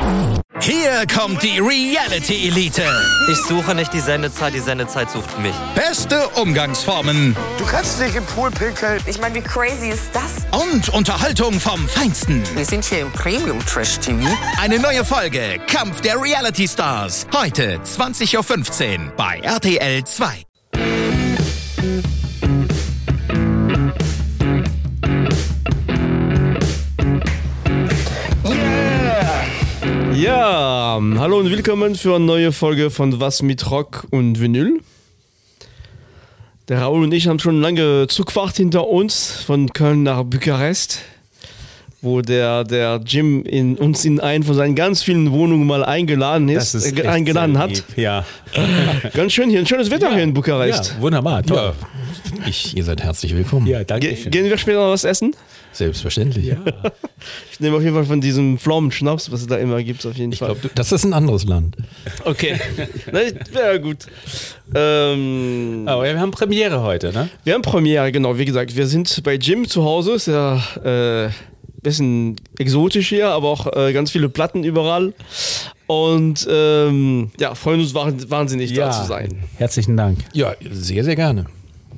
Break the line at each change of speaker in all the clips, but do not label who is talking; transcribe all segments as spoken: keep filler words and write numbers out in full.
Hier kommt die Reality Elite.
Ich suche nicht die Sendezeit, die Sendezeit sucht mich.
Beste Umgangsformen.
Du kannst nicht im Pool pinkeln.
Ich meine, wie crazy ist das?
Und Unterhaltung vom Feinsten.
Wir sind hier im Premium-Trash-T V.
Eine neue Folge Kampf der Reality Stars. Heute zwanzig Uhr fünfzehn bei R T L zwei.
Ja, hallo und willkommen für eine neue Folge von Was mit Rock und Vinyl. Der Raoul und ich haben schon lange Zugfahrt hinter uns von Köln nach Bukarest, wo der, der Jim in, uns in einen von seinen ganz vielen Wohnungen mal eingeladen ist,
das ist
äh, eingeladen hat.
Lieb, ja.
Ganz schön hier, ein schönes Wetter
ja.
hier in Bukarest.
Ja, wunderbar, toll.
Ja, ich, ihr seid herzlich willkommen.
Ja, danke
Ge-
schön.
gehen wir später noch was essen?
Selbstverständlich.
Ja.
Ich nehme auf jeden Fall von diesem Pflaumenschnaps, was es da immer gibt, auf jeden
Ich
Fall.
glaube, das ist ein anderes Land.
Okay, ja gut. Ähm,
Aber wir haben Premiere heute, ne?
Wir haben Premiere, genau. Wie gesagt, wir sind bei Jim zu Hause. Ist ja äh, bisschen exotisch hier, aber auch äh, ganz viele Platten überall. Und ähm, ja, freuen uns wahnsinnig, da zu sein.
Herzlichen Dank.
Ja, sehr, sehr gerne.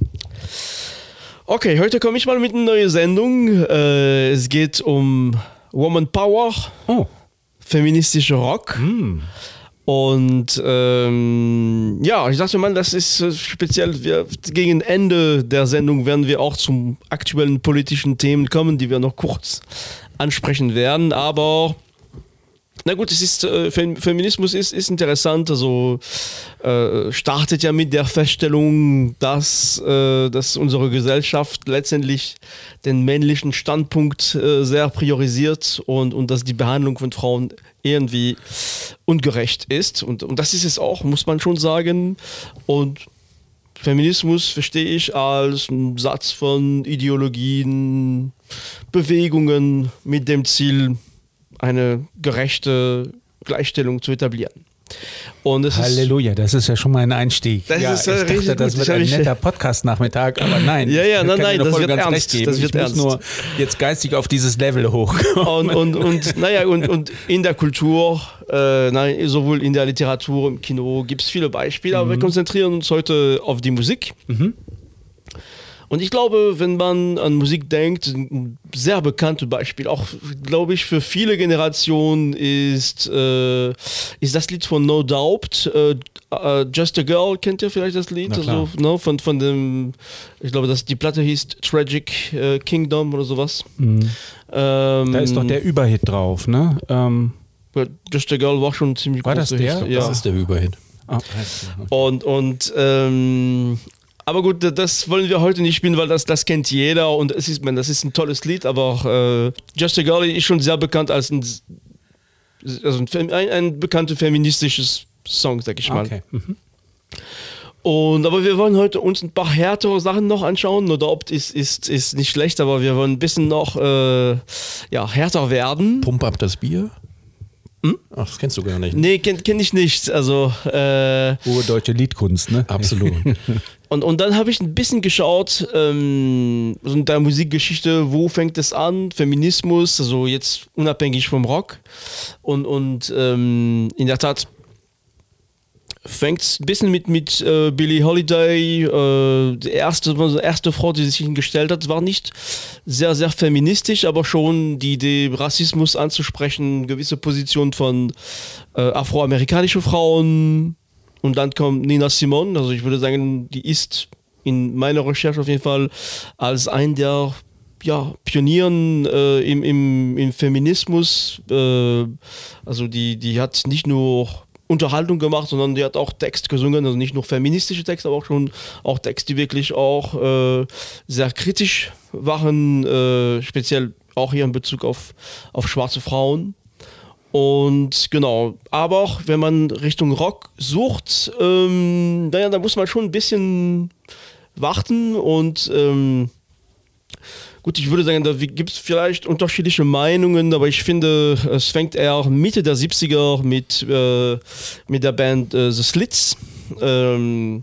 Okay, heute komme ich mal mit einer neuen Sendung. Äh, es geht um Woman Power,
Oh.
feministischer Rock.
Mm.
Und ähm, ja, ich dachte mal, das ist äh, speziell, wir, gegen Ende der Sendung werden wir auch zum aktuellen politischen Themen kommen, die wir noch kurz ansprechen werden. Aber na gut, es ist, äh, Feminismus ist, ist interessant, also äh, startet ja mit der Feststellung, dass, äh, dass unsere Gesellschaft letztendlich den männlichen Standpunkt äh, sehr priorisiert und, und dass die Behandlung von Frauen irgendwie ungerecht ist. Und, und das ist es auch, muss man schon sagen. Und Feminismus verstehe ich als einen Satz von Ideologien, Bewegungen mit dem Ziel, eine gerechte Gleichstellung zu etablieren. Und es
Halleluja, das ist ja schon mal ein Einstieg.
Das
ja,
ist,
ich
äh,
dachte,
richtig
das
gut.
wird
Das
ein
hab ich-
netter Podcast-Nachmittag, aber nein.
Ja, ja,
ich
nein,
kann
nein,
dir
das
voll
wird
ganz
ernst,
recht geben.
das wird
ich muss
ernst.
nur jetzt geistig auf dieses Level hochkommen.
Und, und, und, naja, und, und in der Kultur, äh, nein, sowohl in der Literatur, im Kino, gibt es viele Beispiele, aber wir konzentrieren uns heute auf die Musik. Und ich glaube, wenn man an Musik denkt, ein sehr bekanntes Beispiel, auch glaube ich für viele Generationen ist, äh, ist das Lied von No Doubt, äh, uh, Just a Girl, kennt ihr vielleicht das Lied?
Na klar.
Also, ne, von, von dem, ich glaube, dass die Platte hieß Tragic äh, Kingdom oder sowas. Ähm,
Da ist doch der Überhit drauf, ne? Ähm,
Just a Girl war schon ziemlich
War das
großer
der?
Hit,
Das
ja.
ist der Überhit.
oh, heißt der.
Und, und ähm, aber gut, das wollen wir heute nicht spielen, weil das, das kennt jeder und es ist, man, das ist ein tolles Lied, aber auch äh, Just a Girl ist schon sehr bekannt als ein, also ein, ein, ein bekanntes feministisches Song, sag ich mal.
Okay. Mhm.
Und, aber wir wollen heute uns ein paar härtere Sachen noch anschauen. Oder ob ist, ist, ist nicht schlecht, aber wir wollen ein bisschen noch äh, ja, härter werden.
Pump ab das Bier.
Hm?
Ach, das kennst du gar nicht.
Nee, kenne kenn ich nicht. Also äh,
Hohe deutsche Liedkunst, ne?
Absolut.
Und, und dann habe ich ein bisschen geschaut, ähm, so in der Musikgeschichte, wo fängt es an? Feminismus, also jetzt unabhängig vom Rock. Und, und ähm, in der Tat fängt es ein bisschen mit, mit äh, Billie Holiday, äh, die erste, die erste Frau, die sich hingestellt hat, war nicht sehr, sehr feministisch, aber schon die Idee, Rassismus anzusprechen, gewisse Positionen von äh, afroamerikanischen Frauen. Und dann kommt Nina Simone, also ich würde sagen, die ist in meiner Recherche auf jeden Fall als ein der ja, Pionieren äh, im, im, im Feminismus. Äh, also die, die hat nicht nur Unterhaltung gemacht, sondern die hat auch Text gesungen, also nicht nur feministische Texte, aber auch schon auch Texte, die wirklich auch äh, sehr kritisch waren, äh, speziell auch hier in Bezug auf, auf schwarze Frauen. Und genau, aber auch wenn man Richtung Rock sucht, ähm, naja, da muss man schon ein bisschen warten und ähm, gut, ich würde sagen, da gibt es vielleicht unterschiedliche Meinungen, aber ich finde, es fängt eher Mitte der siebziger mit, äh, mit der Band äh, The Slits. Ähm,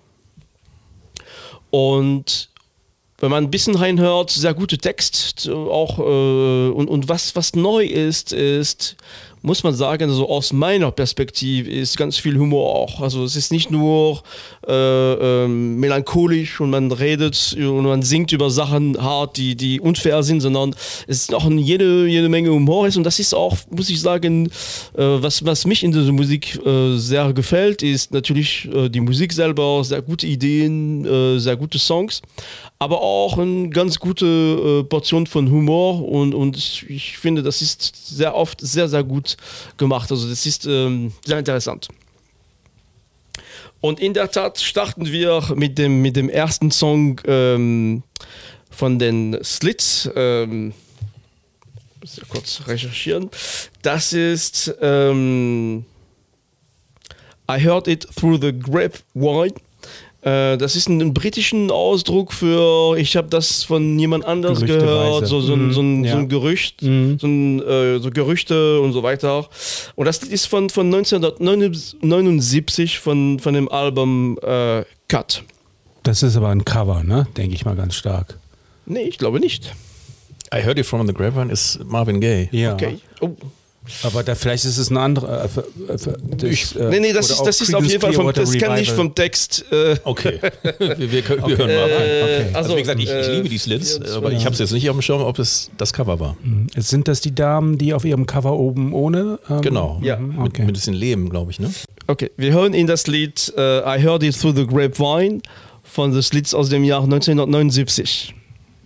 und wenn man ein bisschen reinhört, sehr gute Text, auch äh, und, und was, was neu ist, ist muss man sagen, also aus meiner Perspektive ist ganz viel Humor auch. Also es ist nicht nur äh, äh, melancholisch und man redet und man singt über Sachen hart, die, die unfair sind, sondern es ist auch jede, jede Menge Humor ist und das ist auch, muss ich sagen, äh, was, was mich in dieser Musik äh, sehr gefällt, ist natürlich äh, die Musik selber, sehr gute Ideen, äh, sehr gute Songs, aber auch eine ganz gute äh, Portion von Humor und, und ich finde, das ist sehr oft sehr, sehr gut gemacht. Also das ist ähm, sehr interessant. Und in der Tat starten wir mit dem, mit dem ersten Song ähm, von den Slits. Ähm, muss ich kurz recherchieren. Das ist ähm, I Heard It Through the Grapevine. Das ist ein britischen Ausdruck für, ich habe das von jemand anders gehört, so, so, mm, so, ein, ja. so ein Gerücht, mm. so, ein, äh, so Gerüchte und so weiter. Und das ist von, von neunzehnhundertneunundsiebzig von, von dem Album äh, Cut.
Das ist aber ein Cover, ne? Denke ich mal ganz stark.
Nee, ich glaube nicht.
I Heard It From the Grapevine ist Marvin Gaye.
Ja.
Okay. Oh.
Aber da, vielleicht ist es ein anderer. Äh, das,
ich, äh, nee, nee, das ist, das ist auf jeden Fall vom, das kann nicht vom Text. Äh,
okay. wir, wir, können, wir
okay.
hören mal rein.
Okay.
Also, also, wie gesagt, ich, ich liebe die Slits, ja, aber ich habe es jetzt nicht auf dem Schirm, ob es das Cover war.
Sind das die Damen, die auf ihrem Cover oben ohne? Ähm,
genau.
Ja.
Okay. Mit, mit ein bisschen Leben, glaube ich, ne?
Okay, wir hören in das Lied uh, I Heard It Through the Grapevine von den Slits aus dem Jahr neunzehnhundertneunundsiebzig.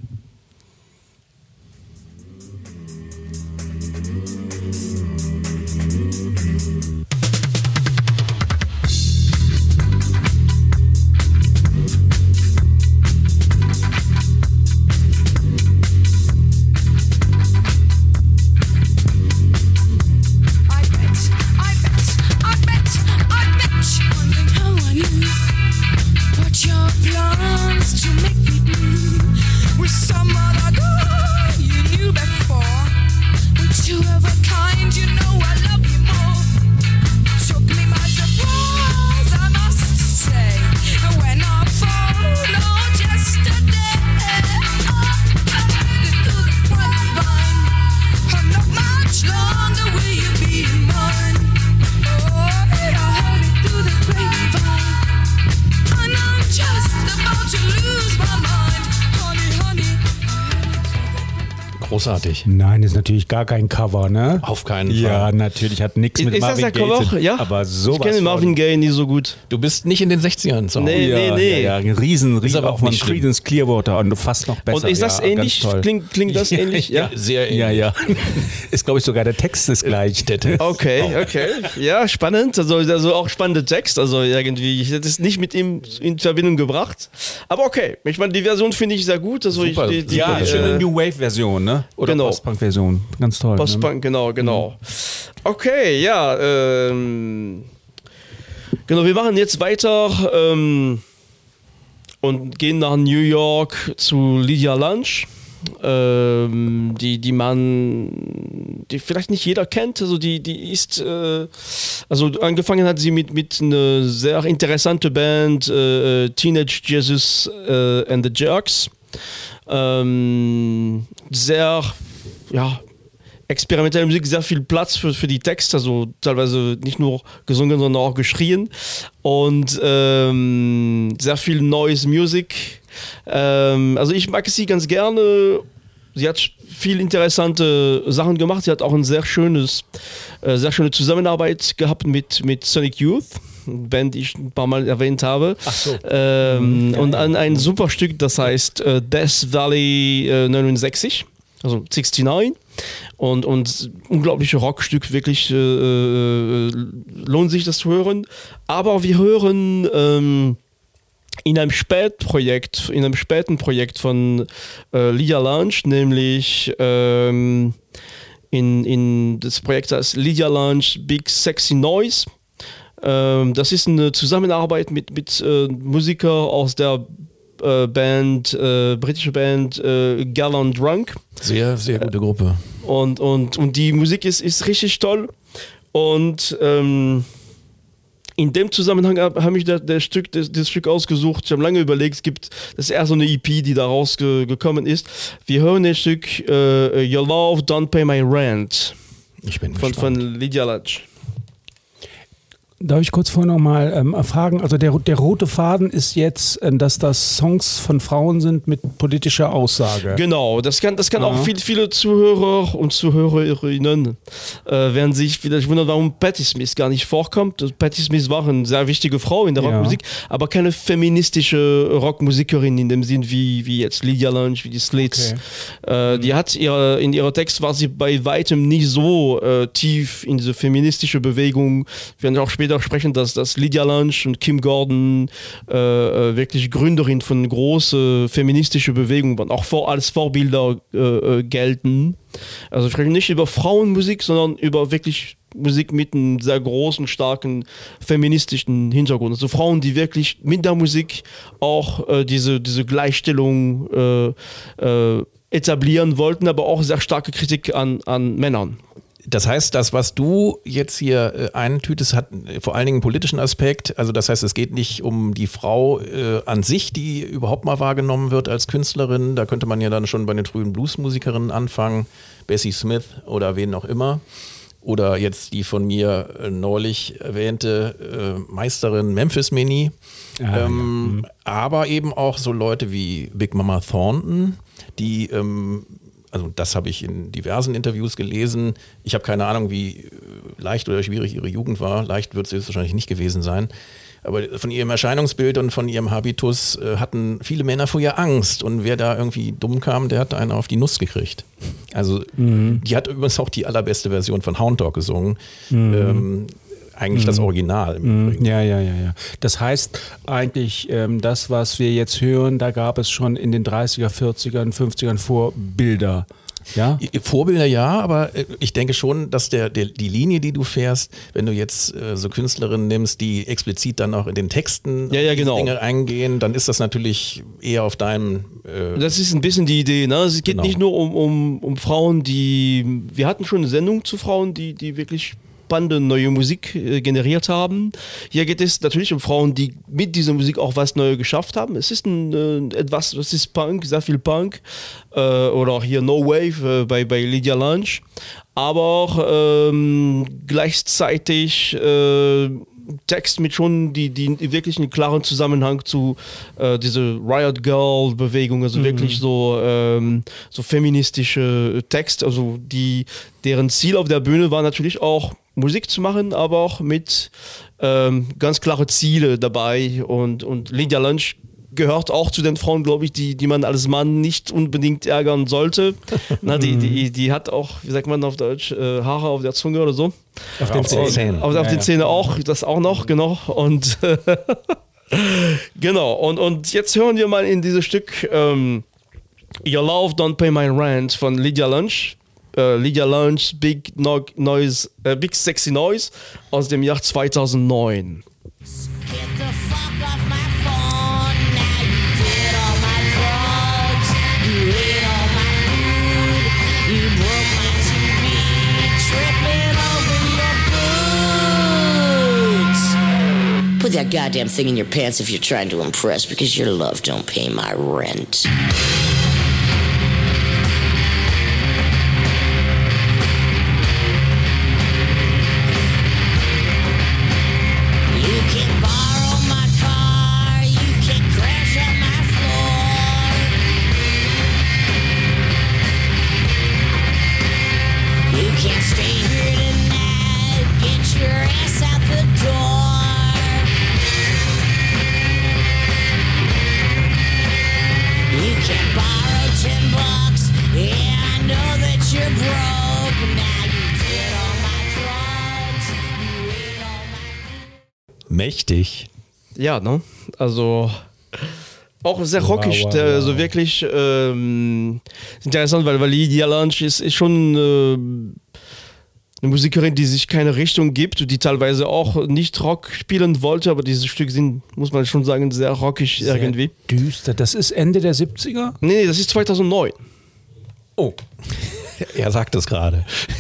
Großartig.
Nein, das ist natürlich gar kein Cover, ne?
Auf keinen Fall.
Ja, natürlich, hat nichts mit
ist
Marvin
das der
Gaye
Cover?
zu
Ja.
aber sowas
Ich kenne Marvin Gaye nie so gut.
Du bist nicht in den sechzigern zu Hause.
Nee,
ja,
nee, nee.
Ja, ja, riesen, riesen
aber
auch
auch
von
nicht schlimm.
Creedence Clearwater und fast noch besser.
Und ist das
ja,
ähnlich?
ganz toll.
Klingt, klingt das ähnlich? Ja.
Sehr ähnlich.
Ja, ja. Ist, glaube ich, sogar der Text ist gleich.
Der Text.
Okay, okay. Ja, spannend. Also, also auch spannender Text. Also irgendwie, ich hätte es nicht mit ihm in Verbindung gebracht. Aber okay. Ich meine, die Version finde ich sehr gut. Also
Super.
ich, die, die,
Ja,
äh,
schöne New Wave-Version, ne? Oder
genau.
Post-Punk-Version. Ganz toll.
Post-Punk,
ne?
genau, genau. Okay, ja. Ähm, genau, wir machen jetzt weiter ähm, und gehen nach New York zu Lydia Lunch. Ähm, die, die man, die vielleicht nicht jeder kennt, also die, die ist, äh, also angefangen hat sie mit, mit einer sehr interessanten Band, äh, Teenage Jesus äh, and the Jerks. Ähm, sehr, ja, experimentelle Musik, sehr viel Platz für, für die Texte, also teilweise nicht nur gesungen, sondern auch geschrien und ähm, sehr viel Noise Music. Ähm, also ich mag sie ganz gerne. Sie hat viel interessante Sachen gemacht. Sie hat auch eine sehr schönes, äh, sehr schöne Zusammenarbeit gehabt mit, mit Sonic Youth, eine Band, die ich ein paar Mal erwähnt habe.
Ach so.
Ähm,
Mhm. Ja,
und
ja.
an ein super Stück, das heißt äh, Death Valley äh, neunundsechzig, also neunundsiebzig. Und, und unglaubliche Rockstück, wirklich äh, äh, lohnt sich das zu hören. Aber wir hören ähm, in einem Spätprojekt, in einem späten Projekt von äh, Lydia Lunch, nämlich ähm, in, in das Projekt heißt Lydia Lunch Big Sexy Noise. Ähm, das ist eine Zusammenarbeit mit, mit äh, Musikern aus der äh, Band, äh, britische Band äh, Gallon Drunk.
Sehr, sehr gute Gruppe.
Und, und, und die Musik ist, ist richtig toll. Und ähm, in dem Zusammenhang habe hab ich das, das, Stück, das, das Stück ausgesucht. Ich habe lange überlegt, es gibt, das ist eher so eine E P, die da rausgekommen ist. Wir hören das Stück uh, Your Love Don't Pay My Rent.
Ich bin
von,
gespannt.
von Lydia Lunch.
Darf ich kurz vorher nochmal ähm, fragen, also der, der rote Faden ist jetzt, äh, dass das Songs von Frauen sind mit politischer Aussage.
Genau, das kann, das kann
Aha.
auch viel, viele Zuhörer und Zuhörerinnen äh, werden sich vielleicht wundern, warum Patti Smith gar nicht vorkommt. Patti Smith war eine sehr wichtige Frau in der
Ja.
Rockmusik, aber keine feministische Rockmusikerin in dem Sinn wie, wie jetzt Lydia Lunch, wie die Slits.
Okay.
Äh, die hat ihre, in ihrer Text war sie bei weitem nicht so äh, tief in diese feministische Bewegung. Wir werden auch später sprechen, dass, dass Lydia Lunch und Kim Gordon äh, wirklich Gründerin von großen feministischen Bewegungen waren, auch vor, als Vorbilder äh, äh, gelten. Also wir sprechen nicht über Frauenmusik, sondern über wirklich Musik mit einem sehr großen, starken feministischen Hintergrund. Also Frauen, die wirklich mit der Musik auch äh, diese, diese Gleichstellung äh, äh, etablieren wollten, aber auch sehr starke Kritik an, an Männern.
Das heißt, das, was du jetzt hier äh, eintütest, hat äh, vor allen Dingen einen politischen Aspekt. Also das heißt, es geht nicht um die Frau äh, an sich, die überhaupt mal wahrgenommen wird als Künstlerin. Da könnte man ja dann schon bei den frühen Bluesmusikerinnen anfangen, Bessie Smith oder wen auch immer. Oder jetzt die von mir äh, neulich erwähnte äh, Meisterin Memphis Minnie.
Ah,
ähm,
ja.
Aber eben auch so Leute wie Big Mama Thornton, die... Ähm, also das habe ich in diversen Interviews gelesen. Ich habe keine Ahnung, wie leicht oder schwierig ihre Jugend war. Leicht wird es wahrscheinlich nicht gewesen sein. Aber von ihrem Erscheinungsbild und von ihrem Habitus äh, hatten viele Männer vor ihr Angst. Und wer da irgendwie dumm kam, der hat einen auf die Nuss gekriegt. Also mhm. die hat übrigens auch die allerbeste Version von Hound Dog gesungen. Mhm. Ähm, Eigentlich das Original im Übrigen.
Ja, ja, ja, ja. Das heißt eigentlich, ähm, das, was wir jetzt hören, da gab es schon in den dreißiger, vierzigern, fünfzigern Vorbilder. Ja?
Vorbilder ja, aber ich denke schon, dass der, der, die Linie, die du fährst, wenn du jetzt äh, so Künstlerinnen nimmst, die explizit dann auch in den Texten
ja, ja, genau.
Dinge eingehen, dann ist das natürlich eher auf deinem... Äh
das ist ein bisschen die Idee. Ne? Es geht
genau.
nicht nur um, um, um Frauen, die... Wir hatten schon eine Sendung zu Frauen, die, die wirklich... spannende neue Musik äh, generiert haben. Hier geht es natürlich um Frauen, die mit dieser Musik auch was Neues geschafft haben. Es ist ein, äh, etwas, das ist Punk, sehr viel Punk äh, oder auch hier No Wave äh, bei, bei Lydia Lunch, aber auch ähm, gleichzeitig äh, Text mit schon die, die wirklich einen klaren Zusammenhang zu äh, dieser Riot Girl Bewegung, also mhm. wirklich so, ähm, so feministische Text, also die, deren Ziel auf der Bühne war natürlich auch Musik zu machen, aber auch mit ähm, ganz klare Ziele dabei und, und Lydia Lunch gehört auch zu den Frauen, glaube ich, die, die man als Mann nicht unbedingt ärgern sollte. Na, die, die, die hat auch, wie sagt man auf Deutsch, äh, Haare auf der Zunge oder so.
Auf den Zähnen.
Auf, auf
ja,
den
ja.
Zähnen auch, das auch noch, genau. Und genau, und, und jetzt hören wir mal in dieses Stück ähm, Your Love Don't Pay My Rent von Lydia Lunch. Uh, Lydia Lunch, Big no Noise, uh, Big Sexy Noise aus dem Jahr zweitausendneun.
Get the fuck off my phone. Now you did all my drugs. You ate all my food. You broke my T V. Tripping over your boots. Put that goddamn thing in your pants if you're trying to impress, because your love don't pay my rent.
Mächtig.
Ja, ne? Also auch sehr rockig,
wow, wow,
der,
wow.
so wirklich ähm, interessant, weil, weil Lydia Lunch ist, ist schon äh, eine Musikerin, die sich keine Richtung gibt, die teilweise auch nicht Rock spielen wollte, aber diese Stücke sind, muss man schon sagen, sehr rockig
Sehr
irgendwie.
düster. Das ist Ende der siebziger?
Nee, nee, das ist zweitausendneun.
Oh, er sagt es gerade.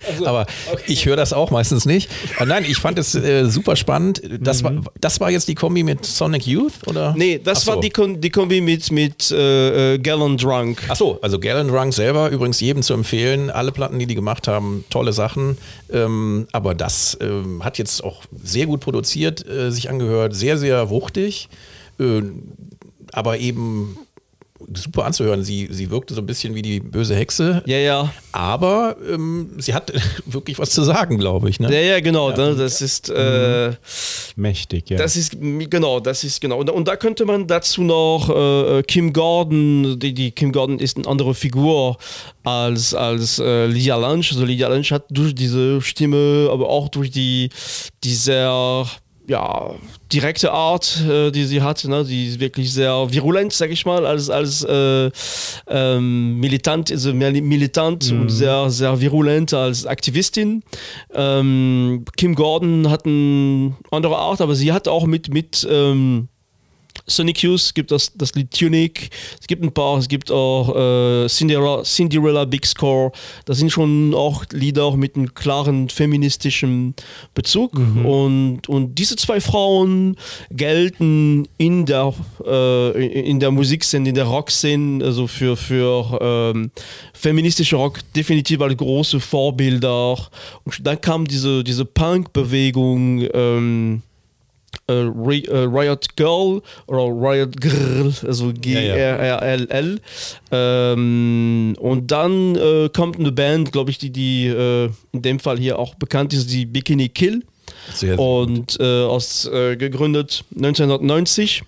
aber ich höre das auch meistens nicht. Aber nein, ich fand es äh, super spannend. Das, mhm. war, das war jetzt die Kombi mit Sonic Youth, oder?
Nee, das
so.
war die, Kon- die Kombi mit, mit äh, Gallon Drunk.
Ach so, also Gallon Drunk selber, übrigens jedem zu empfehlen. Alle Platten, die die gemacht haben, tolle Sachen. Ähm, aber das ähm, hat jetzt auch sehr gut produziert, äh, sich angehört. Sehr, sehr wuchtig. Äh, aber eben super anzuhören. Sie, sie wirkte so ein bisschen wie die böse Hexe.
Ja, ja.
Aber ähm, sie hat wirklich was zu sagen, glaube ich. Ne?
Ja, ja, genau.
Ja.
Das ist äh,
mächtig, ja.
Das ist genau, das ist genau. Und, und da könnte man dazu noch äh, Kim Gordon, die, die Kim Gordon ist eine andere Figur als, als äh, Lydia Lunch. Also Lydia Lunch hat durch diese Stimme, aber auch durch die, die sehr ja, direkte Art, äh, die sie hat, ne? Die ist wirklich sehr virulent, sag ich mal, als, als äh, ähm, militant, also militant mhm. und sehr, sehr virulent als Aktivistin. Ähm, Kim Gordon hat eine andere Art, aber sie hat auch mit, mit ähm, Sonic Youth, es gibt das, das Lied Tunic, es gibt ein paar, es gibt auch äh, Cinderella, Cinderella Big Score, das sind schon auch Lieder mit einem klaren feministischen Bezug mhm. und, und diese zwei Frauen gelten in der, äh, in der Musikszene, in der Rockszene, also für, für ähm, feministische Rock definitiv als große Vorbilder und dann kam diese, diese Punk-Bewegung ähm, Uh, Riot Girl oder Riot Girl, also G R R L L. Ja, ja. Ähm, und dann äh, kommt eine Band, glaube ich, die, die äh, in dem Fall hier auch bekannt ist, die Bikini Kill. Sehr, sehr und äh, aus, äh, gegründet neunzehnhundertneunzig.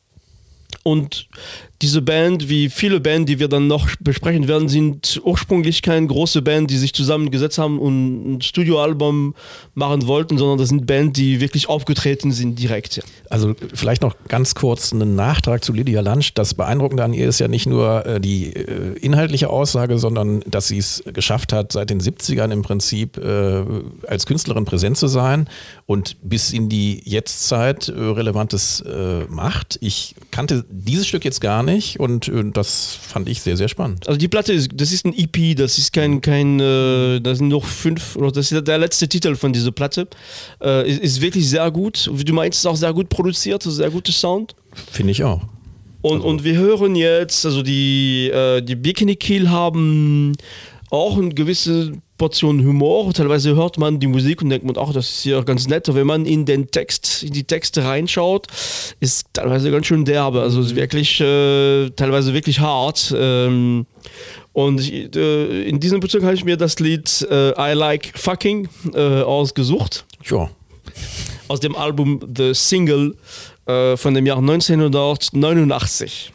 Und diese Band, wie viele Bands, die wir dann noch besprechen werden, sind ursprünglich keine große Band, die sich zusammengesetzt haben und ein Studioalbum machen wollten, sondern das sind Bands, die wirklich aufgetreten sind direkt. Ja.
Also vielleicht noch ganz kurz einen Nachtrag zu Lydia Lunch. Das Beeindruckende an ihr ist ja nicht nur äh, die äh, inhaltliche Aussage, sondern dass sie es geschafft hat, seit den siebzigern im Prinzip äh, als Künstlerin präsent zu sein und bis in die Jetztzeit äh, Relevantes äh, macht. Ich kannte dieses Stück jetzt gar nicht. Und äh, das fand ich sehr, sehr spannend.
Also die Platte, ist, das ist ein E P, das ist kein, kein äh, das sind noch fünf, oder das ist der letzte Titel von dieser Platte. Äh, ist, ist wirklich sehr gut. Wie du meinst, ist auch sehr gut produziert, sehr guter Sound.
Finde ich auch.
Und, also. und wir hören jetzt, also die, äh, die Bikini Kill haben auch eine gewisse Portion Humor. Teilweise hört man die Musik und denkt man, ach, das ist ja ganz nett. Aber wenn man in den Text, in die Texte reinschaut, ist teilweise ganz schön derbe. Also es ist wirklich, äh, teilweise wirklich hart. Ähm, und ich, äh, in diesem Bezug habe ich mir das Lied äh, I Like Fucking äh, ausgesucht.
Ja.
Aus dem Album The Single äh, von dem Jahr neunzehnhundertneunundachtzig.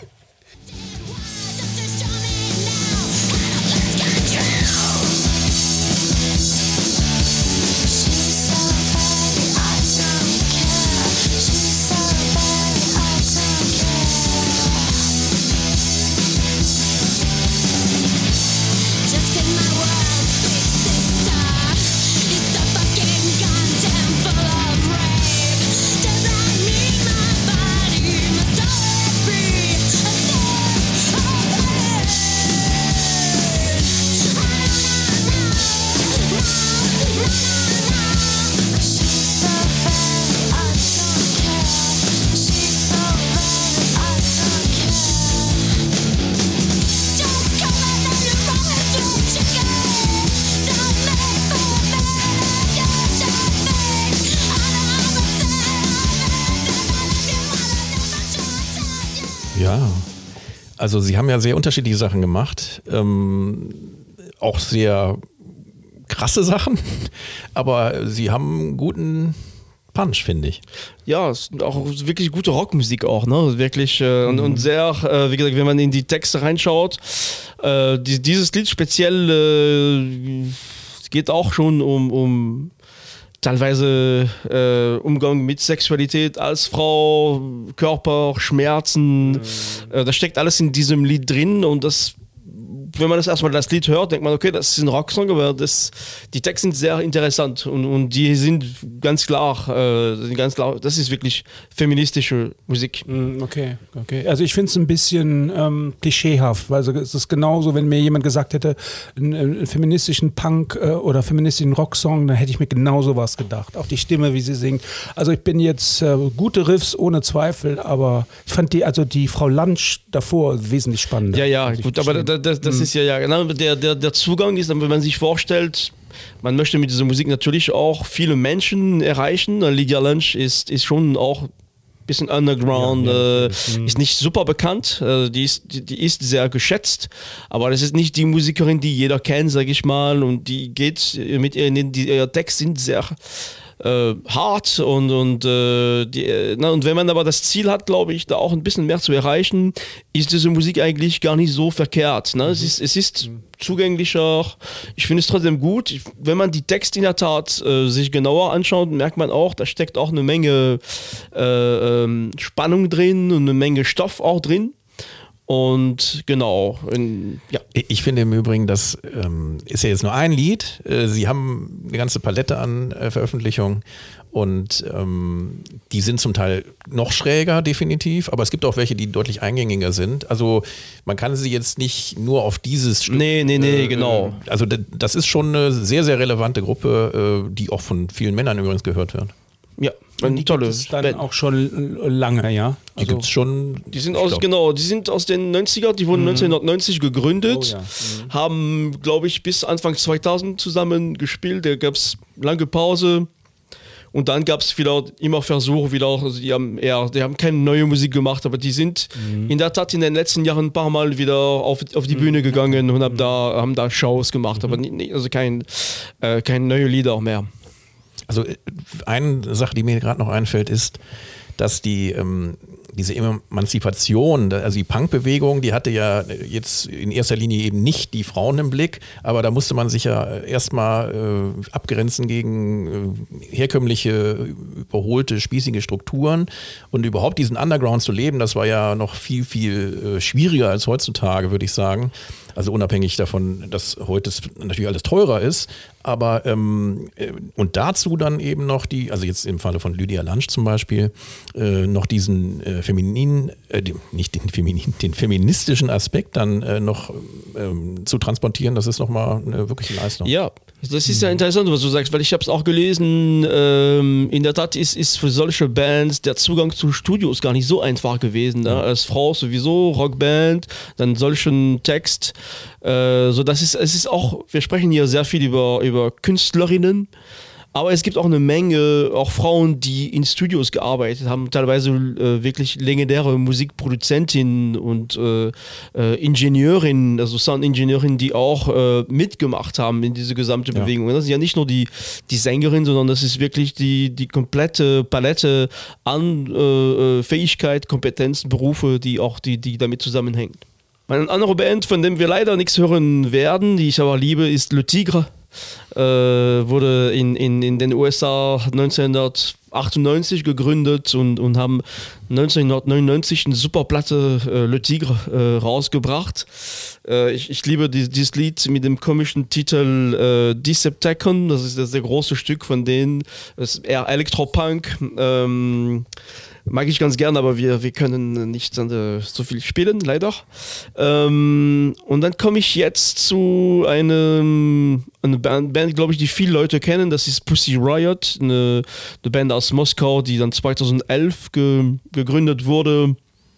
Ja, also Sie haben ja sehr unterschiedliche Sachen gemacht, ähm, auch sehr krasse Sachen, aber Sie haben einen guten Punch, finde ich.
Ja, es ist auch wirklich gute Rockmusik auch, ne? Wirklich äh, und, und sehr, äh, wie gesagt, wenn man in die Texte reinschaut, äh, die, dieses Lied speziell äh, geht auch schon um, um teilweise äh, Umgang mit Sexualität als Frau, Körper, Schmerzen, mhm. äh, das steckt alles in diesem Lied drin und das wenn man das erstmal das Lied hört, denkt man, okay, das ist ein Rocksong, aber das, die Texte sind sehr interessant und, und die sind ganz klar, äh, sind ganz klar, das ist wirklich feministische Musik.
Okay, okay. Also ich finde es ein bisschen ähm, klischeehaft, weil es ist genauso, wenn mir jemand gesagt hätte, einen, einen feministischen Punk äh, oder feministischen Rocksong, dann hätte ich mir genauso was gedacht. Auch die Stimme, wie sie singt. Also ich bin jetzt äh, gute Riffs ohne Zweifel, aber ich fand die, also die Frau Lunch davor wesentlich spannender.
Ja, ja, gut, aber das, das, das ist ja, ja, genau, der, der, der Zugang ist, wenn man sich vorstellt, man möchte mit dieser Musik natürlich auch viele Menschen erreichen. Lydia Lunch ist, ist schon auch ein bisschen underground, ja, ja, äh, ist nicht super bekannt, äh, die, ist, die, die ist sehr geschätzt, aber das ist nicht die Musikerin, die jeder kennt, sag ich mal, und die geht mit ihren, die, ihr Text sind sehr Äh, hart und, und, äh, die, na, und wenn man aber das Ziel hat, glaube ich, da auch ein bisschen mehr zu erreichen, ist diese Musik eigentlich gar nicht so verkehrt. Ne? Mhm. Es ist, es ist mhm. zugänglicher, ich finde es trotzdem gut. Ich, wenn man die Texte in der Tat äh, sich genauer anschaut, merkt man auch, da steckt auch eine Menge äh, ähm, Spannung drin und eine Menge Stoff auch drin. Und genau, in, ja.
Ich finde im Übrigen, das ähm, ist ja jetzt nur ein Lied. Äh, Sie haben eine ganze Palette an äh, Veröffentlichungen und ähm, die sind zum Teil noch schräger, definitiv, aber es gibt auch welche, die deutlich eingängiger sind. Also man kann sie jetzt nicht nur auf dieses Stück...
Nee, nee, nee,
äh,
genau.
Also d- das ist schon eine sehr, sehr relevante Gruppe, äh, die auch von vielen Männern übrigens gehört wird.
Ja,
eine tolle. Die gibt es dann Band. Auch schon lange, ja?
Also die gibt es schon.
Die sind aus, genau, die sind aus den neunziger, die wurden mhm. neunzehnhundertneunzig gegründet,
oh, ja. mhm.
haben, glaube ich, bis Anfang zweitausend zusammen gespielt, da gab es lange Pause und dann gab es wieder immer Versuche, wieder, also die haben eher, die haben keine neue Musik gemacht, aber die sind mhm. in der Tat in den letzten Jahren ein paar Mal wieder auf, auf die mhm. Bühne gegangen und haben da, haben da Shows gemacht, mhm. aber nicht, also kein, äh, keine neue Lieder mehr.
Also eine Sache, die mir gerade noch einfällt, ist, dass die ähm, diese Emanzipation, also die Punkbewegung, die hatte ja jetzt in erster Linie eben nicht die Frauen im Blick, aber da musste man sich ja erstmal äh, abgrenzen gegen äh, herkömmliche, überholte, spießige Strukturen und überhaupt diesen Underground zu leben, das war ja noch viel, viel äh, schwieriger als heutzutage, würde ich sagen. Also unabhängig davon, dass heute natürlich alles teurer ist, aber ähm, und dazu dann eben noch die, also jetzt im Falle von Lydia Lunch zum Beispiel, äh, noch diesen äh, femininen, äh, nicht den femininen, den feministischen Aspekt dann äh, noch ähm, zu transportieren, das ist nochmal eine wirkliche Leistung.
Ja, das ist ja interessant, was du sagst, weil ich habe es auch gelesen, ähm, in der Tat ist, ist für solche Bands der Zugang zu Studios gar nicht so einfach gewesen. Ne? Als Frau sowieso, Rockband, dann solchen Text, äh, so das ist, es ist auch, wir sprechen hier sehr viel über, über Künstlerinnen, aber es gibt auch eine Menge, auch Frauen, die in Studios gearbeitet haben, teilweise äh, wirklich legendäre Musikproduzentinnen und äh, äh, Ingenieurinnen, also Soundingenieurinnen, die auch äh, mitgemacht haben in diese gesamte ja. Bewegung. Das sind ja nicht nur die, die Sängerin, sondern das ist wirklich die, die komplette Palette an äh, Fähigkeit, Kompetenzen, Berufe, die auch die, die damit zusammenhängen. Eine andere Band, von der wir leider nichts hören werden, die ich aber liebe, ist Le Tigre. Äh, wurde in, in, in den U S A neunzehnhundertachtundneunzig gegründet und, und haben neunzehnhundertneunundneunzig eine super Platte äh, Le Tigre äh, rausgebracht. Äh, ich, ich liebe die, dieses Lied mit dem komischen Titel äh, Decepticon, das ist das sehr große Stück von denen, das ist eher Elektropunk. Ähm, Mag ich ganz gern, aber wir, wir können nicht äh, so viel spielen, leider. Ähm, und dann komme ich jetzt zu einem, einer Band, Band glaube ich, die viele Leute kennen. Das ist Pussy Riot, eine, eine Band aus Moskau, die dann zweitausendelf ge, gegründet wurde.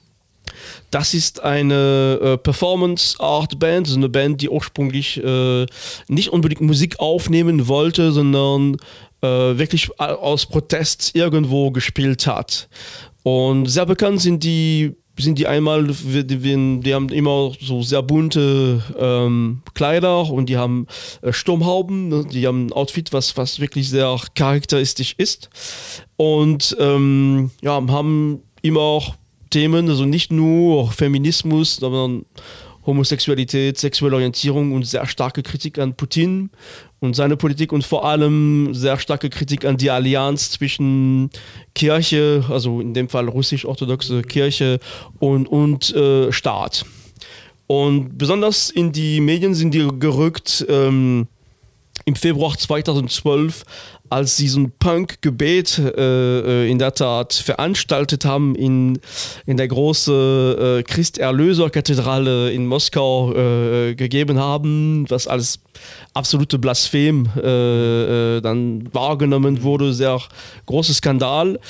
Das ist eine äh, Performance-Art-Band, also eine Band, die ursprünglich äh, nicht unbedingt Musik aufnehmen wollte, sondern äh, wirklich aus Protest irgendwo gespielt hat. Und sehr bekannt sind die, sind die einmal, die, die haben immer so sehr bunte ähm, Kleider und die haben äh, Sturmhauben, ne? Die haben ein Outfit, was, was wirklich sehr charakteristisch ist. Und ähm, ja, haben immer auch Themen, also nicht nur Feminismus, sondern Homosexualität, sexuelle Orientierung und sehr starke Kritik an Putin und seine Politik und vor allem sehr starke Kritik an die Allianz zwischen Kirche, also in dem Fall russisch-orthodoxe Kirche und, und äh, Staat. Und besonders in die Medien sind die gerückt ähm, im Februar zweitausendzwölf, als sie so ein Punk-Gebet äh, in der Tat veranstaltet haben in, in der großen äh, Christ-Erlöser-Kathedrale in Moskau äh, gegeben haben, was als absolute Blasphem äh, äh, dann wahrgenommen wurde, sehr großer Skandal.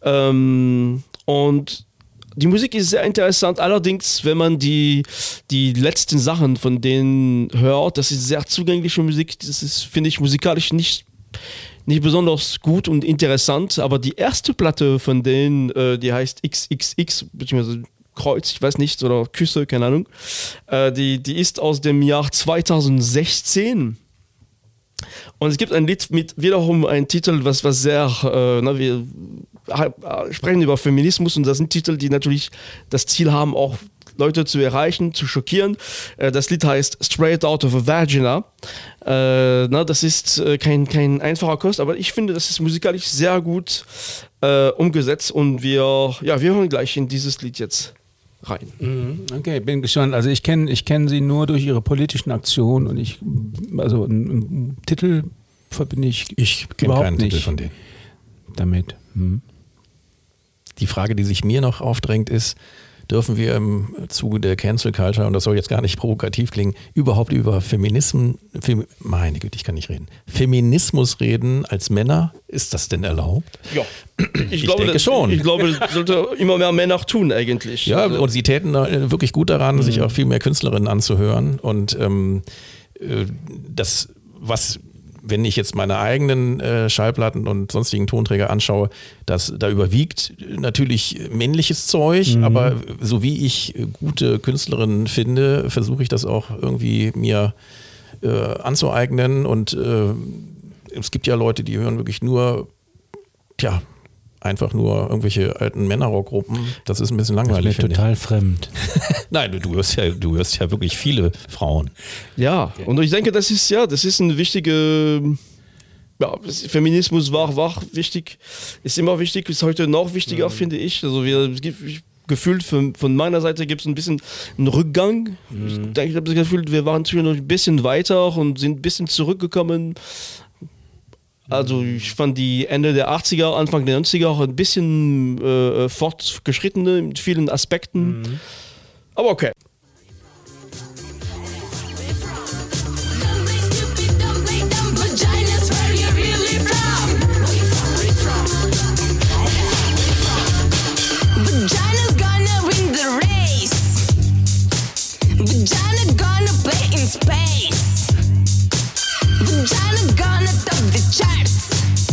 Ähm, und die Musik ist sehr interessant, allerdings, wenn man die, die letzten Sachen von denen hört, das ist sehr zugängliche Musik, das ist, finde ich, musikalisch nicht, nicht besonders gut und interessant, aber die erste Platte von denen, äh, die heißt X X X, beziehungsweise Kreuz, ich weiß nicht, oder Küsse, keine Ahnung, äh, die, die ist aus dem Jahr zweitausendsechzehn. Und es gibt ein Lied mit wiederum einen Titel, was, was sehr, äh, na, wir sprechen über Feminismus und das sind Titel, die natürlich das Ziel haben, auch Leute zu erreichen, zu schockieren. Äh, das Lied heißt Straight Out of a Vagina. Äh, na, das ist äh, kein, kein einfacher Kost, aber ich finde, das ist musikalisch sehr gut äh, umgesetzt und wir, ja, wir hören gleich in dieses Lied jetzt rein.
Okay, bin gespannt. Also ich kenne ich kenn sie nur durch ihre politischen Aktionen und ich, also einen Titel verbinde ich
Ich kenne
überhaupt
keinen
nicht
Titel von denen.
damit. Hm.
Die Frage, die sich mir noch aufdrängt, ist, dürfen wir im Zuge der Cancel Culture, und das soll jetzt gar nicht provokativ klingen, überhaupt über Feminismus, Fem, meine Güte, ich kann nicht reden, Feminismus reden als Männer? Ist das denn erlaubt?
Ja, ich,
Ich
glaube,
denke
das,
schon.
Ich glaube, das sollte immer mehr Männer tun eigentlich.
Ja,
Also,
und sie täten da wirklich gut daran, sich auch viel mehr Künstlerinnen anzuhören. Und ähm, äh, das, was, wenn ich jetzt meine eigenen äh, Schallplatten und sonstigen Tonträger anschaue, das, da überwiegt natürlich männliches Zeug,
Mhm.
aber so wie ich gute Künstlerinnen finde, versuche ich das auch irgendwie mir äh, anzueignen. Und äh, es gibt ja Leute, die hören wirklich nur, tja, einfach nur irgendwelche alten Männerrockgruppen. Das ist ein bisschen
Das ist
langweilig.
mir
finde ich.
total fremd.
Nein, du, du hörst ja, du hörst ja wirklich viele Frauen.
Ja, und ich denke, das ist ja, das ist ein wichtiger, ja, Feminismus war, war wichtig, ist immer wichtig, ist heute noch wichtiger, finde ich. Also wir, es gibt, gefühlt von, von meiner Seite gibt es ein bisschen einen Rückgang. Ich denke, ich habe das Gefühl, wir waren schon ein bisschen weiter und sind ein bisschen zurückgekommen. Also ich fand die Ende der achtziger, Anfang der neunziger auch ein bisschen äh, fortgeschrittene mit vielen Aspekten. Mhm. Aber okay.
Vagina's gonna win the race. Vagina gonna play in space. Vagina gonna top the charts.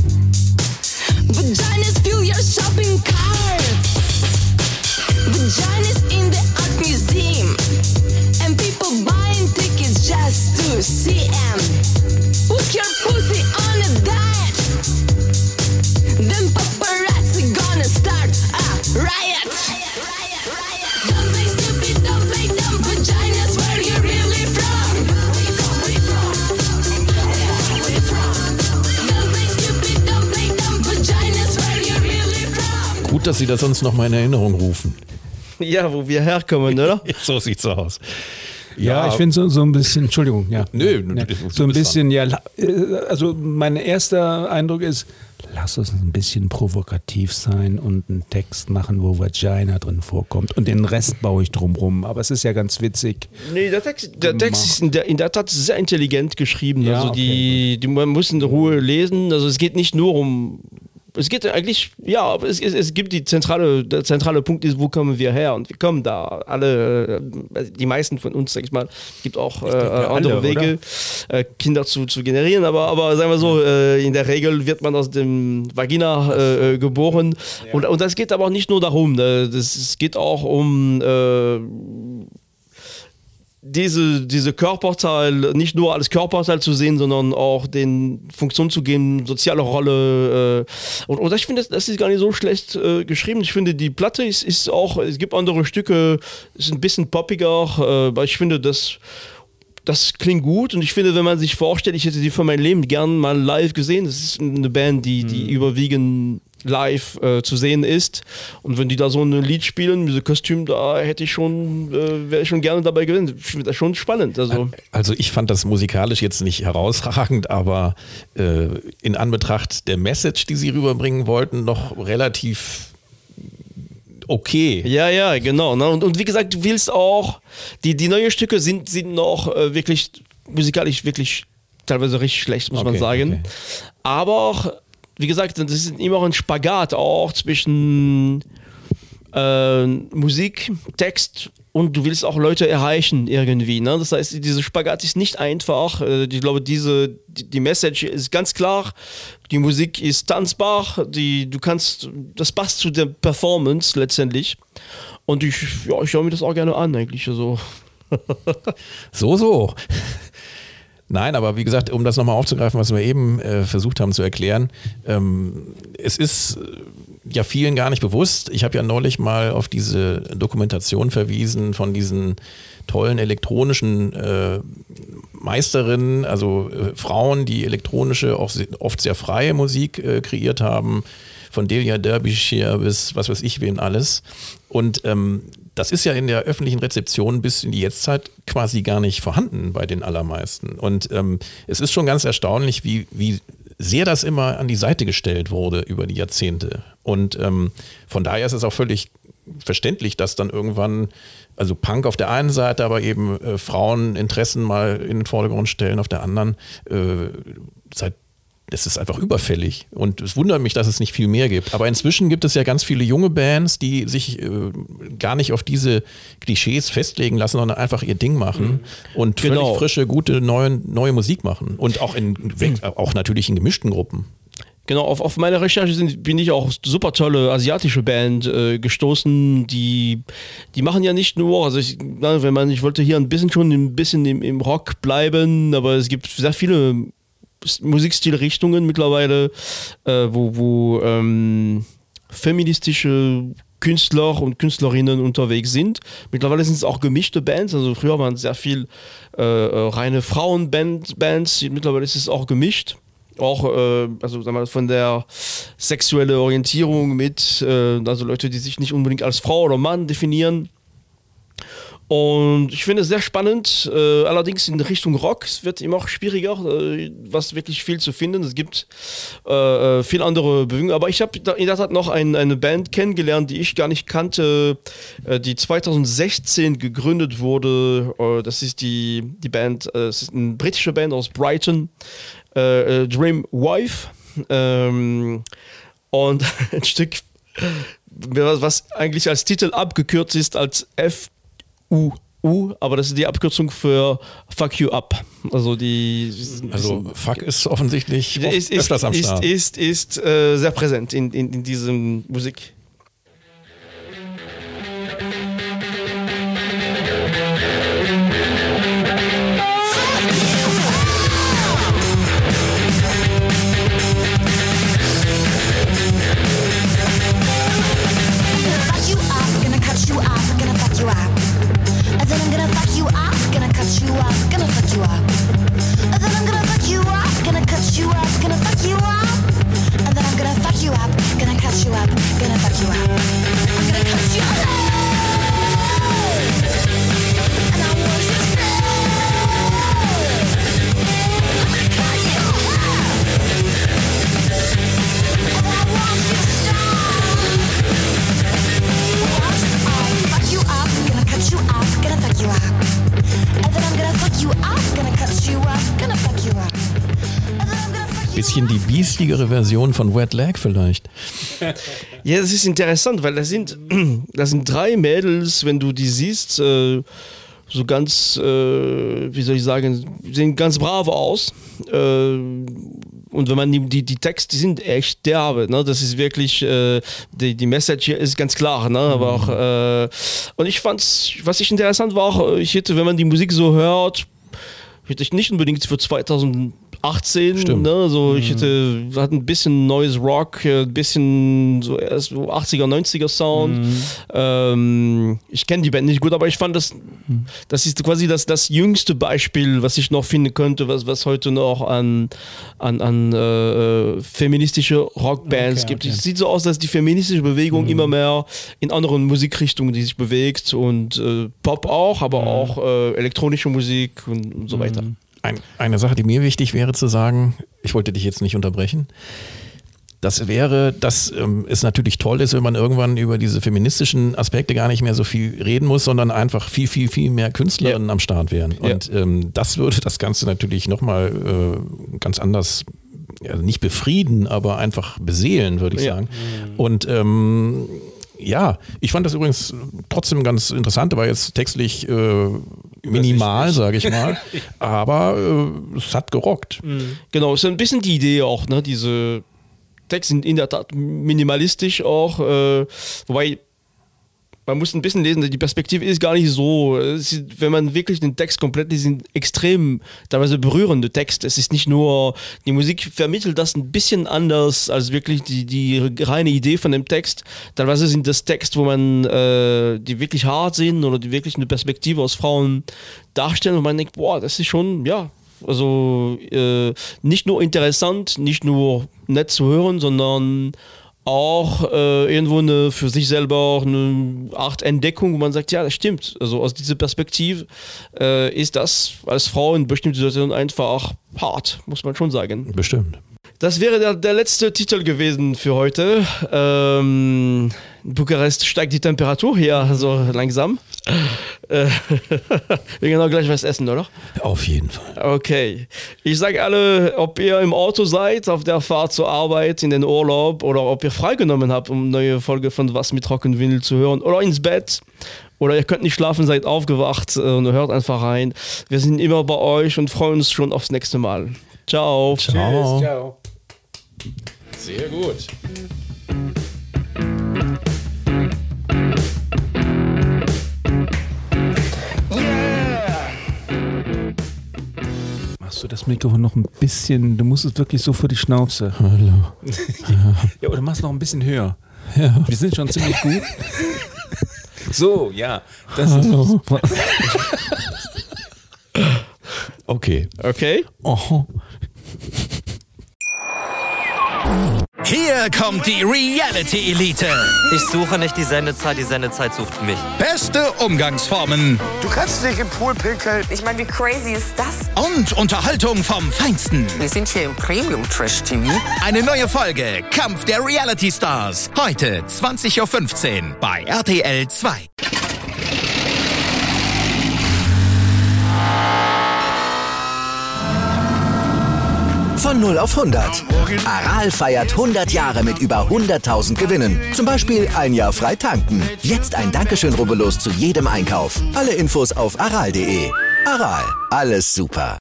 Vaginas fill your shopping carts. Vaginas in the art museum. And people buying tickets just to see them. Put your pussy on a diet. Then paparazzi gonna start a riot. Don't play stupid, don't play dumb. Vaginas, where you really from? Don't play stupid, don't play dumb. Vaginas, where you really from?
Gut, dass Sie das uns nochmal in Erinnerung rufen.
Ja, wo wir herkommen, oder?
So sieht's aus.
Ja, ich finde so, so ein bisschen, Entschuldigung, ja.
Nö,
ja,
du
so ein
bist
bisschen, ja, la- äh, also mein erster Eindruck ist, lass uns ein bisschen provokativ sein und einen Text machen, wo Vagina drin vorkommt und den Rest baue ich drumrum, aber es ist ja ganz witzig.
Nee, der Text, der Text ist in der, in der Tat sehr intelligent geschrieben.
Ja,
also die, die, man muss in Ruhe lesen. Also es geht nicht nur um. Es geht eigentlich, ja, aber es, es, es gibt die zentrale, der zentrale Punkt ist, wo kommen wir her? Und wir kommen da alle, äh, die meisten von uns, sag ich mal, gibt auch äh, andere
alle,
Wege, äh, Kinder zu, zu generieren, aber, aber sagen wir so, äh, in der Regel wird man aus dem Vagina äh, geboren. Ja. Und, und das geht aber auch nicht nur darum, ne? das, es geht auch um äh, diese, diese Körperteil nicht nur als Körperteil zu sehen, sondern auch den Funktion zu geben, soziale Rolle. Äh, und, und ich finde, das, das ist gar nicht so schlecht äh, geschrieben. Ich finde, die Platte ist, ist auch, es gibt andere Stücke, ist ein bisschen poppiger, äh, aber ich finde, das, das klingt gut und ich finde, wenn man sich vorstellt, ich hätte die für mein Leben gern mal live gesehen, das ist eine Band, die, die mhm. überwiegend live äh, zu sehen ist. Und wenn die da so ein Lied spielen, diese Kostüm, da hätte ich schon, äh, wäre ich schon gerne dabei gewesen. Ich finde das schon spannend. Also,
also ich fand das musikalisch jetzt nicht herausragend, aber äh, in Anbetracht der Message, die sie rüberbringen wollten, noch relativ okay.
Ja, ja, genau. Ne? Und, und wie gesagt, du willst auch, die, die neuen Stücke sind, sind noch äh, wirklich musikalisch wirklich teilweise richtig schlecht, muss
Okay,
man sagen.
okay.
Aber auch, wie gesagt, das ist immer ein Spagat auch zwischen äh, Musik, Text und du willst auch Leute erreichen irgendwie. Ne? Das heißt, dieser Spagat ist nicht einfach. Äh, ich glaube, diese, die, die Message ist ganz klar. Die Musik ist tanzbar. Die, du kannst, das passt zu der Performance letztendlich. Und ich, ja, ich schaue mir das auch gerne an eigentlich. Also.
So, so. Nein, aber wie gesagt, um das nochmal aufzugreifen, was wir eben äh, versucht haben zu erklären, ähm, es ist äh, ja vielen gar nicht bewusst. Ich habe ja neulich mal auf diese Dokumentation verwiesen von diesen tollen elektronischen äh, Meisterinnen, also äh, Frauen, die elektronische, auch se- oft sehr freie Musik äh, kreiert haben, von Delia Derbyshire bis was weiß ich wen alles. Und ähm, das ist ja in der öffentlichen Rezeption bis in die Jetztzeit quasi gar nicht vorhanden bei den allermeisten. Und ähm, es ist schon ganz erstaunlich, wie, wie sehr das immer an die Seite gestellt wurde über die Jahrzehnte. Und ähm, von daher ist es auch völlig verständlich, dass dann irgendwann, also Punk auf der einen Seite, aber eben äh, Fraueninteressen mal in den Vordergrund stellen auf der anderen, äh, seit das ist einfach überfällig und es wundert mich, dass es nicht viel mehr gibt. Aber inzwischen gibt es ja ganz viele junge Bands, die sich äh, gar nicht auf diese Klischees festlegen lassen, sondern einfach ihr Ding machen mhm. und
Genau.
völlig frische, gute, neue, neue Musik machen. Und auch, in, auch natürlich in gemischten Gruppen.
Genau, auf, auf meine Recherche sind, bin ich auch super tolle asiatische Band äh, gestoßen, die, die machen ja nicht nur, also ich, na, wenn man, ich wollte hier ein bisschen schon ein bisschen im, im Rock bleiben, aber es gibt sehr viele Musikstilrichtungen mittlerweile, äh, wo, wo ähm, feministische Künstler und Künstlerinnen unterwegs sind. Mittlerweile sind es auch gemischte Bands, also früher waren es sehr viel äh, reine Frauenbands, mittlerweile ist es auch gemischt. Auch äh, also sagen wir, von der sexuellen Orientierung mit, äh, also Leute, die sich nicht unbedingt als Frau oder Mann definieren. Und ich finde es sehr spannend, äh, allerdings in Richtung Rock, es wird immer schwieriger, äh, was wirklich viel zu finden. Es gibt äh, viel andere Bewegungen, aber ich habe in der Tat noch ein, eine Band kennengelernt, die ich gar nicht kannte, äh, die zwanzig sechzehn gegründet wurde. Äh, das ist die, die Band, äh, es ist eine britische Band aus Brighton, äh, äh, Dream Wife. Ähm, und ein Stück, was eigentlich als Titel abgekürzt ist als F U U, aber das ist die Abkürzung für Fuck You Up. Also die
Also Fuck ist offensichtlich oft
ist, ist,
öfters am
ist,
Start.
ist, ist, ist äh, sehr präsent in, in, in diesem Musik.
Fuck you up, gonna cut you up, gonna fuck you up. And then I'm gonna fuck you up, gonna cut you up, gonna fuck you up. And then I'm gonna fuck you up, gonna cut you up, gonna fuck you up. And then I'm gonna fuck you up, gonna cut you up, gonna fuck you up. I'm gonna cut you up. And I want you to stay. I'm gonna cut you up. And I want you to stop. I'll fuck you up, gonna cut you up, gonna fuck you up. And then I'm gonna fuck you up, gonna cut you up, gonna fuck you up. And then I'm gonna fuck you
Bisschen die biestigere Version von Wet Leg vielleicht.
Ja, das ist interessant, weil das sind, das sind drei Mädels, wenn du die siehst, äh, so ganz, äh, wie soll ich sagen, sehen ganz brav aus. Äh, und wenn man die, die, die Texte, die sind echt derbe, ne? Das ist wirklich, äh, die, die Message hier ist ganz klar, ne? Aber auch, äh, und ich fand's, was ich interessant war, auch, ich hätte, wenn man die Musik so hört, hätte ich nicht unbedingt für zwanzig achtzehn,
Stimmt.
ne? So, ich hätte, hatte ein bisschen neues Rock, ein bisschen so erst so achtziger, neunziger Sound. Mhm. Ähm, ich kenne die Band nicht gut, aber ich fand das, mhm. das ist quasi das, das jüngste Beispiel, was ich noch finden könnte, was, was heute noch an, an, an äh, feministische Rockbands okay, gibt. Es okay. sieht so aus, dass die feministische Bewegung mhm. immer mehr in anderen Musikrichtungen, die sich bewegt und äh, Pop auch, aber mhm. auch äh, elektronische Musik und, und so mhm. weiter.
Ein, eine Sache, die mir wichtig wäre zu sagen, ich wollte dich jetzt nicht unterbrechen, das wäre, dass ähm, es natürlich toll ist, wenn man irgendwann über diese feministischen Aspekte gar nicht mehr so viel reden muss, sondern einfach viel, viel, viel mehr Künstlerinnen ja. am Start wären. Und ja. ähm, das würde das Ganze natürlich nochmal äh, ganz anders, ja, nicht befrieden, aber einfach beseelen, würde ich ja. sagen. Mhm. Und ähm, ja, ich fand das übrigens trotzdem ganz interessant, war jetzt textlich äh, minimal, sage ich mal, aber äh, es hat gerockt.
Mhm. Genau, ist ein bisschen die Idee auch, ne? Diese Texte sind in der Tat minimalistisch auch, äh, wobei man muss ein bisschen lesen, die Perspektive ist gar nicht so, ist, wenn man wirklich den Text komplett liest, sind extrem teilweise berührende Texte. Es ist nicht nur, die Musik vermittelt das ein bisschen anders als wirklich die, die reine Idee von dem Text. Teilweise sind das Texte, wo man äh, die wirklich hart sind oder die wirklich eine Perspektive aus Frauen darstellen und man denkt, boah, das ist schon, ja, also äh, nicht nur interessant, nicht nur nett zu hören, sondern auch äh, irgendwo eine für sich selber eine Art Entdeckung, wo man sagt, ja, das stimmt. Also aus dieser Perspektive äh, ist das als Frau in bestimmten Situationen einfach hart, muss man schon sagen.
Bestimmt.
Das wäre der, der letzte Titel gewesen für heute. Ähm, in Bukarest steigt die Temperatur hier so langsam. Äh, wir gehen auch gleich was essen, oder?
Auf jeden Fall.
Okay. Ich sage alle, ob ihr im Auto seid, auf der Fahrt zur Arbeit, in den Urlaub oder ob ihr freigenommen habt, um eine neue Folge von Was mit Rock'n'Vinyl zu hören oder ins Bett. Oder ihr könnt nicht schlafen, seid aufgewacht und hört einfach rein. Wir sind immer bei euch und freuen uns schon aufs nächste Mal. Ciao.
Ciao.
Tschüss, ciao.
Sehr gut.
Machst du das Mikrofon noch ein bisschen, du musst es wirklich so für die Schnauze.
Hallo.
Ja, oder machst noch ein bisschen höher.
Ja.
Wir sind schon ziemlich gut. So, ja. Das
Hallo.
ist
Okay.
Okay.
Oh.
Hier kommt die Reality Elite.
Ich suche nicht die Sendezeit, die Sendezeit sucht mich.
Beste Umgangsformen
Du kannst nicht im Pool pinkeln.
Ich meine, wie crazy ist das?
und Unterhaltung vom Feinsten.
Wir sind hier im Premium-Trash-T V.
Eine neue Folge Kampf der Reality Stars. Heute zwanzig Uhr fünfzehn bei R T L zwei. Von null auf hundert. Aral feiert hundert Jahre mit über hunderttausend Gewinnen. Zum Beispiel ein Jahr frei tanken. Jetzt ein Dankeschön, rubbellos zu jedem Einkauf. Alle Infos auf aral punkt de. Aral, alles super.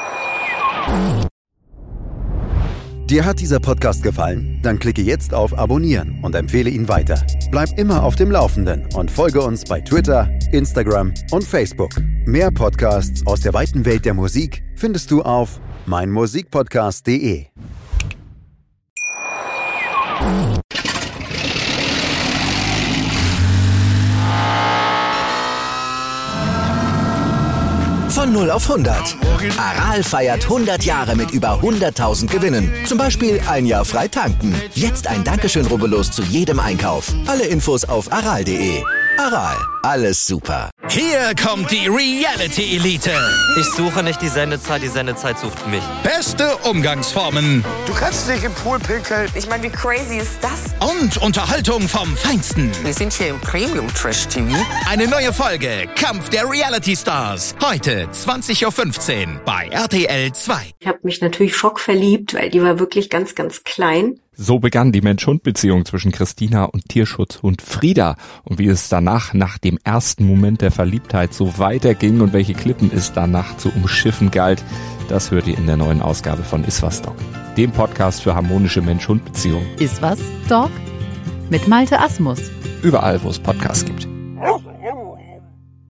Dir hat dieser Podcast gefallen? Dann klicke jetzt auf Abonnieren und empfehle ihn weiter. Bleib immer auf dem Laufenden und folge uns bei Twitter, Instagram und Facebook. Mehr Podcasts aus der weiten Welt der Musik findest du auf meinmusikpodcast punkt de.
Von null auf hundert. Aral feiert hundert Jahre mit über hunderttausend Gewinnen. Zum Beispiel ein Jahr frei tanken. Jetzt ein Dankeschön, rubbellos zu jedem Einkauf. Alle Infos auf aral punkt de. Aral, alles super. Hier kommt die Reality Elite.
Ich suche nicht die Sendezeit, die Sendezeit sucht mich.
Beste Umgangsformen
Du kannst nicht im Pool pinkeln.
Ich meine, wie crazy ist das?
und Unterhaltung vom Feinsten.
Wir sind hier im Premium-Trash-T V.
Eine neue Folge Kampf der Reality Stars. Heute zwanzig Uhr fünfzehn bei R T L zwei.
Ich habe mich natürlich schockverliebt, weil die war wirklich ganz, ganz klein.
So begann die Mensch-Hund-Beziehung zwischen Christina und Tierschutzhund Frieda. Und wie es danach, nach dem ersten Moment der Verliebtheit, so weiterging und welche Klippen es danach zu umschiffen galt, das hört ihr in der neuen Ausgabe von Iswas Dog, dem Podcast für harmonische Mensch-Hund-Beziehungen.
Iswas Dog? Mit Malte Asmus.
Überall, wo es Podcasts gibt.